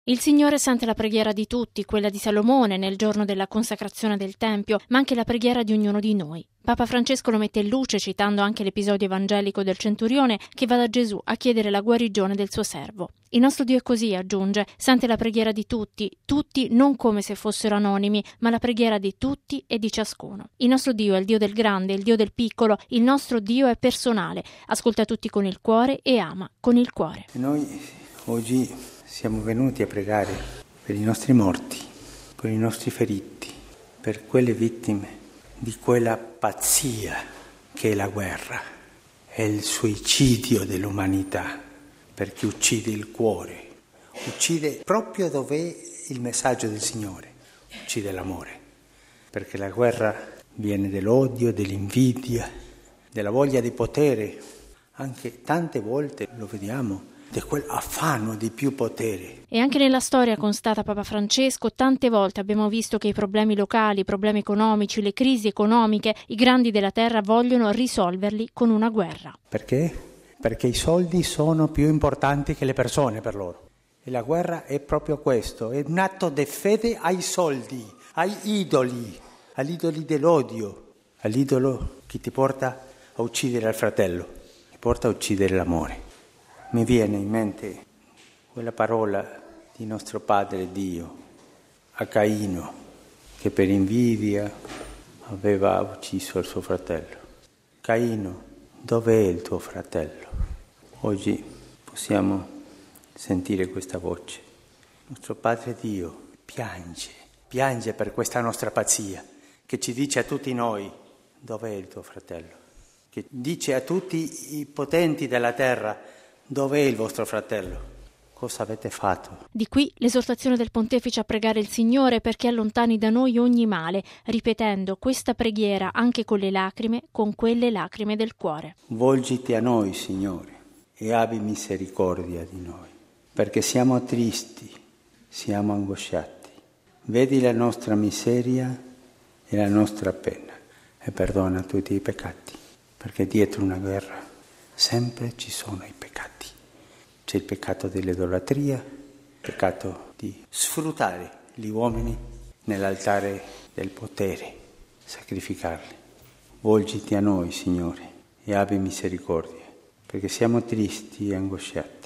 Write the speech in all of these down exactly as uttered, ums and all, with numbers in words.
Il Signore sente la preghiera di tutti, quella di Salomone nel giorno della consacrazione del Tempio, ma anche la preghiera di ognuno di noi. Papa Francesco lo mette in luce citando anche l'episodio evangelico del centurione che va da Gesù a chiedere la guarigione del suo servo. Il nostro Dio è così, aggiunge, sente la preghiera di tutti, tutti non come se fossero anonimi, ma la preghiera di tutti e di ciascuno. Il nostro Dio è il Dio del grande, il Dio del piccolo, il nostro Dio è personale, ascolta tutti con il cuore e ama con il cuore. E noi oggi siamo venuti a pregare per i nostri morti, per i nostri feriti, per quelle vittime di quella pazzia che è la guerra, è il suicidio dell'umanità, perché uccide il cuore, uccide proprio dov'è il messaggio del Signore, uccide l'amore, perché la guerra viene dall'odio, dell'invidia, della voglia di potere, anche tante volte lo vediamo, di quell'affanno di più potere. E anche nella storia constata Papa Francesco, tante volte abbiamo visto che i problemi locali, i problemi economici, le crisi economiche, i grandi della terra vogliono risolverli con una guerra. Perché? Perché i soldi sono più importanti che le persone per loro. E la guerra è proprio questo, è un atto di fede ai soldi, ai idoli, agli idoli dell'odio, all'idolo che ti porta a uccidere il fratello, ti porta a uccidere l'amore. Mi viene in mente quella parola di nostro Padre Dio a Caino, che per invidia aveva ucciso il suo fratello. Caino, dov'è il tuo fratello? Oggi possiamo sentire questa voce. Nostro Padre Dio piange, piange per questa nostra pazzia, che ci dice a tutti noi, dov'è il tuo fratello? Che dice a tutti i potenti della terra, dov'è il vostro fratello? Cosa avete fatto? Di qui l'esortazione del Pontefice a pregare il Signore perché allontani da noi ogni male, ripetendo questa preghiera anche con le lacrime, con quelle lacrime del cuore. Volgiti a noi, Signore, e abbi misericordia di noi, perché siamo tristi, siamo angosciati. Vedi la nostra miseria e la nostra pena e perdona tutti i peccati, perché dietro una guerra sempre ci sono i peccati. C'è il peccato dell'idolatria, il peccato di sfruttare gli uomini nell'altare del potere, sacrificarli. Volgiti a noi, Signore, e abbi misericordia, perché siamo tristi e angosciati.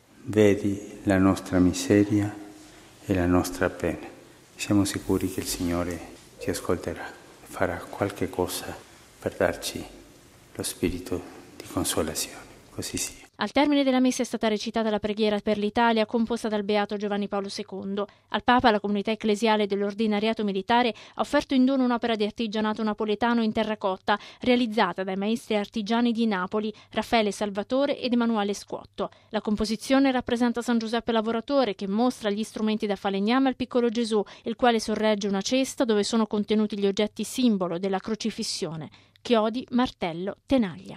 Vedi la nostra miseria e la nostra pena. Siamo sicuri che il Signore ci ascolterà e farà qualche cosa per darci lo spirito di consolazione. Così sia. Al termine della messa è stata recitata la preghiera per l'Italia composta dal Beato Giovanni Paolo secondo. Al Papa la comunità ecclesiale dell'Ordinariato Militare ha offerto in dono un'opera di artigianato napoletano in terracotta realizzata dai maestri artigiani di Napoli Raffaele Salvatore ed Emanuele Squotto. La composizione rappresenta San Giuseppe Lavoratore che mostra gli strumenti da falegname al piccolo Gesù, il quale sorregge una cesta dove sono contenuti gli oggetti simbolo della crocifissione: chiodi, martello, tenaglia.